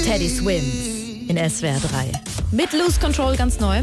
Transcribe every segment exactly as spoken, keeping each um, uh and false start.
Teddy Swims in S W R drei. Mit Lose Control ganz neu.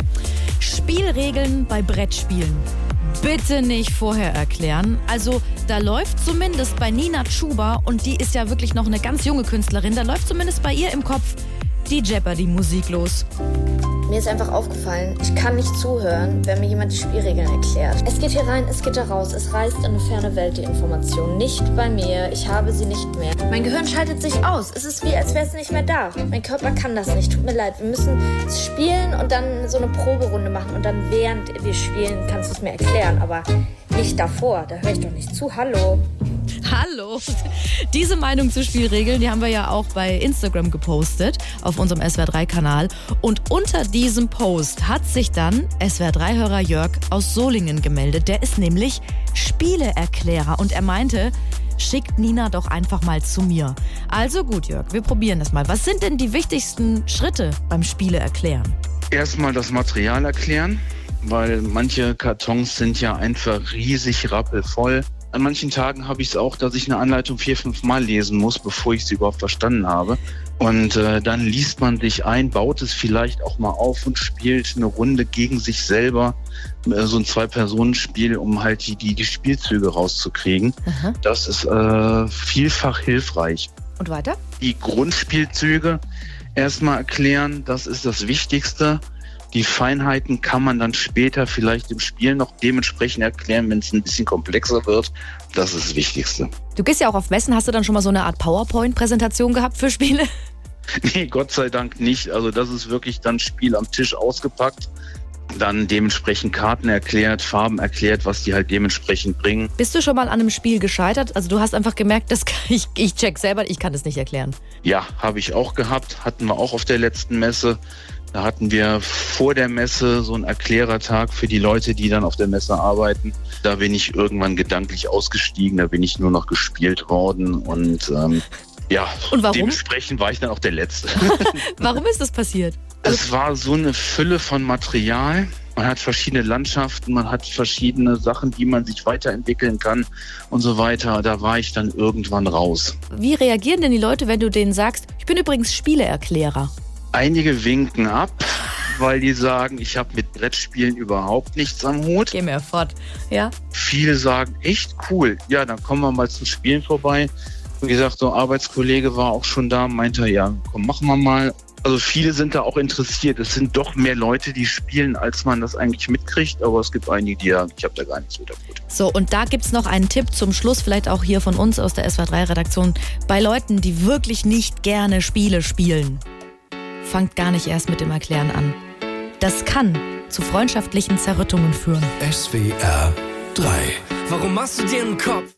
Spielregeln bei Brettspielen. Bitte nicht vorher erklären. Also da läuft zumindest bei Nina Chuba, und die ist ja wirklich noch eine ganz junge Künstlerin, da läuft zumindest bei ihr im Kopf die Jeopardy-Musik los. Mir ist einfach aufgefallen, ich kann nicht zuhören, wenn mir jemand die Spielregeln erklärt. Es geht hier rein, es geht da raus, es reist in eine ferne Welt, die Information. Nicht bei mir, ich habe sie nicht mehr. Mein Gehirn schaltet sich aus. Es ist wie, als wäre es nicht mehr da. Mein Körper kann das nicht, tut mir leid. Wir müssen es spielen und dann so eine Proberunde machen. Und dann, während wir spielen, kannst du es mir erklären. Aber nicht davor, da höre ich doch nicht zu. Hallo. Hallo. Diese Meinung zu Spielregeln, die haben wir ja auch bei Instagram gepostet, auf unserem S W R drei Kanal. Und unter diesem Post hat sich dann S W R drei Hörer Jörg aus Solingen gemeldet. Der ist nämlich Spieleerklärer und er meinte, schickt Nina doch einfach mal zu mir. Also gut, Jörg, wir probieren das mal. Was sind denn die wichtigsten Schritte beim Spieleerklären? Erstmal das Material erklären, weil manche Kartons sind ja einfach riesig rappelvoll. An manchen Tagen habe ich es auch, dass ich eine Anleitung vier, fünf Mal lesen muss, bevor ich sie überhaupt verstanden habe. Und äh, dann liest man sich ein, baut es vielleicht auch mal auf und spielt eine Runde gegen sich selber. Äh, so ein Zwei-Personen-Spiel, um halt die, die, die Spielzüge rauszukriegen. Aha. Das ist äh, vielfach hilfreich. Und weiter? Die Grundspielzüge erstmal erklären, das ist das Wichtigste. Die Feinheiten kann man dann später vielleicht im Spiel noch dementsprechend erklären, wenn es ein bisschen komplexer wird. Das ist das Wichtigste. Du gehst ja auch auf Messen. Hast du dann schon mal so eine Art PowerPoint-Präsentation gehabt für Spiele? Nee, Gott sei Dank nicht. Also das ist wirklich dann Spiel am Tisch ausgepackt. Dann dementsprechend Karten erklärt, Farben erklärt, was die halt dementsprechend bringen. Bist du schon mal an einem Spiel gescheitert? Also du hast einfach gemerkt, das kann ich, ich check selber, ich kann das nicht erklären. Ja, habe ich auch gehabt. Hatten wir auch auf der letzten Messe. Da hatten wir vor der Messe so einen Erklärertag für die Leute, die dann auf der Messe arbeiten. Da bin ich irgendwann gedanklich ausgestiegen, da bin ich nur noch gespielt worden und ähm, ja, und warum? Dementsprechend war ich dann auch der Letzte. Warum ist das passiert? Es war so eine Fülle von Material. Man hat verschiedene Landschaften, man hat verschiedene Sachen, die man sich weiterentwickeln kann und so weiter. Da war ich dann irgendwann raus. Wie reagieren denn die Leute, wenn du denen sagst, ich bin übrigens Spieleerklärer? Einige winken ab, weil die sagen, ich habe mit Brettspielen überhaupt nichts am Hut. Geh mir fort, ja. Viele sagen, echt cool, ja, dann kommen wir mal zum Spielen vorbei. Wie gesagt, so ein Arbeitskollege war auch schon da, meinte, ja, komm, machen wir mal. Also viele sind da auch interessiert. Es sind doch mehr Leute, die spielen, als man das eigentlich mitkriegt. Aber es gibt einige, die sagen, ich habe da gar nichts mit am Hut. So, und da gibt's noch einen Tipp zum Schluss, vielleicht auch hier von uns aus der S W R drei Redaktion. Bei Leuten, die wirklich nicht gerne Spiele spielen, fangt gar nicht erst mit dem Erklären an. Das kann zu freundschaftlichen Zerrüttungen führen. S W R drei. Warum machst du dir einen Kopf?